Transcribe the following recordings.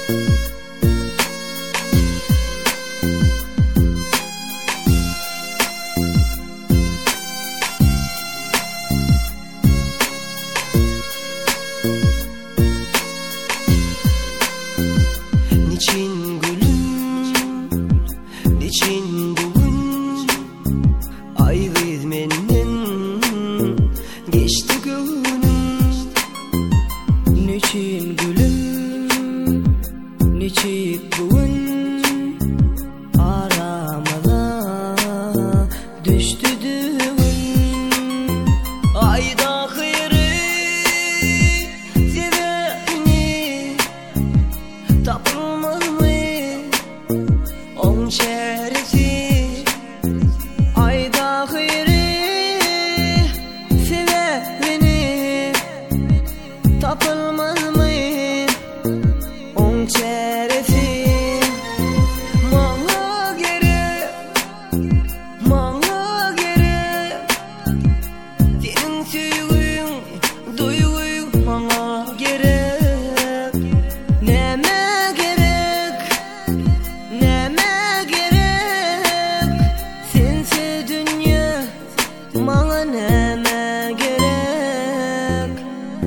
Niçin gülüm, niçin bugün ayrı menden geçti gönlüm. Niçin gülüm, niçin bugün aramada düştü düğün. Ayda hayırı seveni tapılmaz mı on çaresi? Ayda hayırı seveni tapılmaz mı on çaresi? Bana gerek, bana gerek senin sevgin, duygun bana gerek. Neme gerek, neme gerek, sensiz dünya bana neme gerek.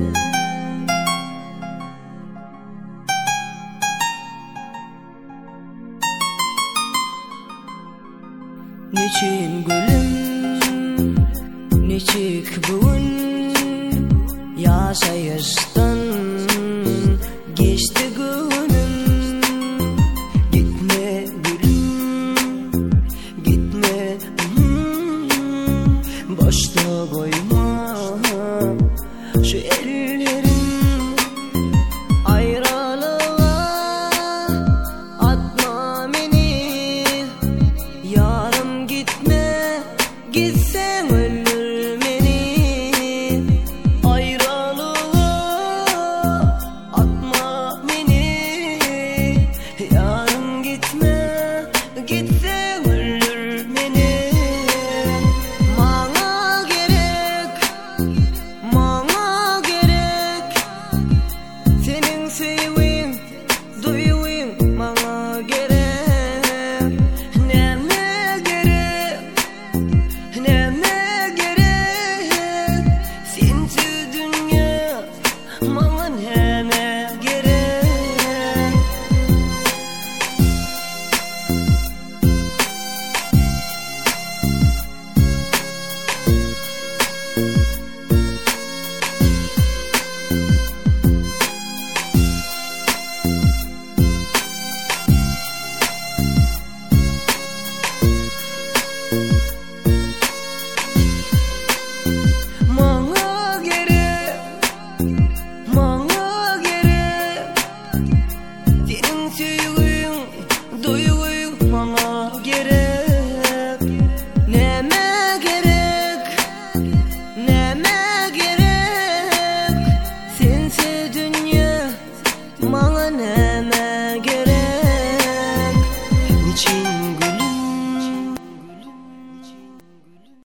Niçin gülüm, niçik bugün yaşayıştan geçti